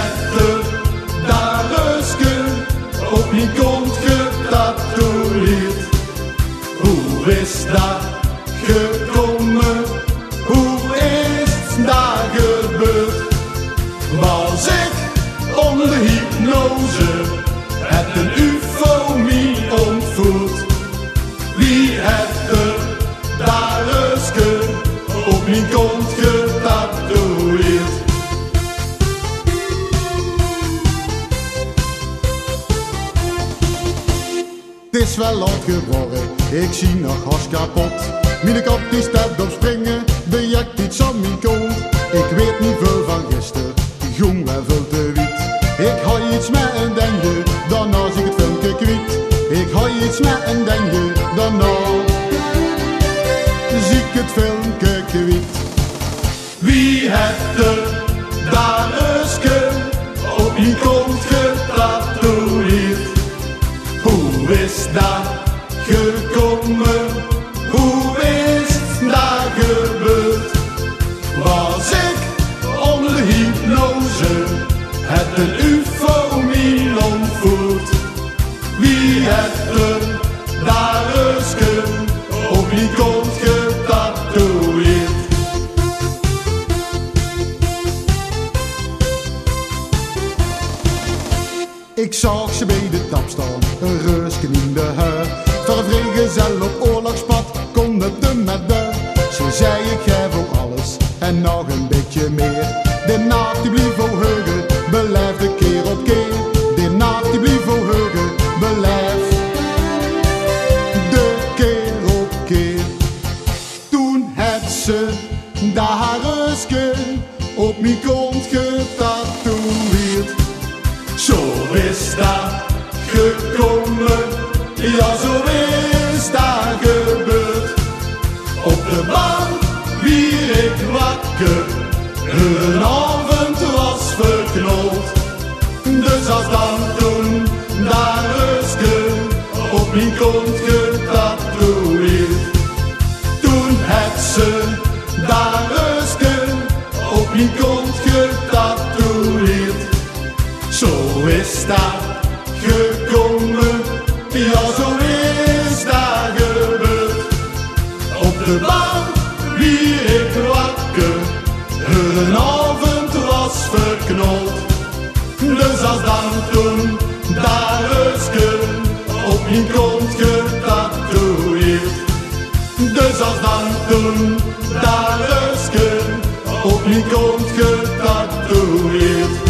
het er daar Ruske op mijn kont getatoeëerd? Hoe is dat gekomen? Hoe is dat gebeurd? Was ik onder hypnose? Het een ufo me ontvoerd? Wie heeft er daar Ruske op mijn kont getatoeëerd? Het is wel oud geworden, ik zie nog hars kapot. Mijn kop die staat op springen, de jakt iets aan mijn kont. Ik weet niet veel van gisteren, die jong en veel te wit. Ik hou iets met een denje, daarna zie ik het filmpje kwijt. Ik hou iets met een denje, daarna zie ik het filmpje kwijt. Wie heeft er daar Ruske op mijn kont getatoeëerd? Hoe is dat gekomen? Hoe is dat gebeurd? Was ik onder hypnose? Het een ufo me ontvoerd? Wie heeft er daar Ruske op mijn kont getatoeëerd? Ik zag ze bij de tap staan, een reusken in de huur. Voor een vrijgezel op oorlogspad kon het hem met de. Ze zei ik geef ook alles en nog een beetje meer. De nacht die blief heugen, beleef de keer op keer. De nacht die blief heugen, beleef de keer op keer. Toen het ze daar reusken op mijn kont getatoeëerd. Zo is dat gekomen, ja zo is dat gebeurd. Op de bank wier ik wakker, een avond was verknold. Dus als dan toen daar Ruske op mijn kont getatoeëerd. Toen het ze daar Ruske op mijn kont getatoeëerd. Zo is dat gekomen, ja zo is dat gebeurd. Op de bank wier ik wakker, een avond was verknold. Dus als dan toen daar Ruske op mijn kont getatoeëerd. Dus als dan toen daar Ruske op mijn kont getatoeëerd.